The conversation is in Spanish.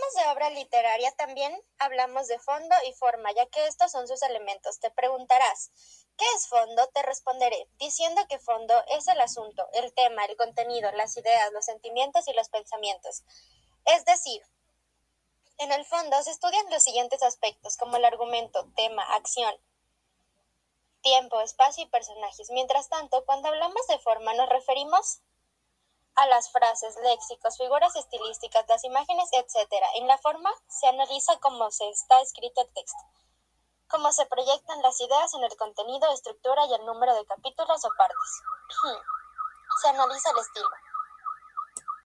hablamos de obra literaria, también hablamos de fondo y forma, ya que estos son sus elementos. Te preguntarás, ¿qué es fondo? Te responderé, diciendo que fondo es el asunto, el tema, el contenido, las ideas, los sentimientos y los pensamientos. Es decir, en el fondo se estudian los siguientes aspectos, como el argumento, tema, acción, tiempo, espacio y personajes. Mientras tanto, cuando hablamos de forma nos referimos a las frases, léxicos, figuras estilísticas, las imágenes, etc. En la forma se analiza cómo se está escrito el texto, cómo se proyectan las ideas en el contenido, estructura y el número de capítulos o partes. Se analiza el estilo.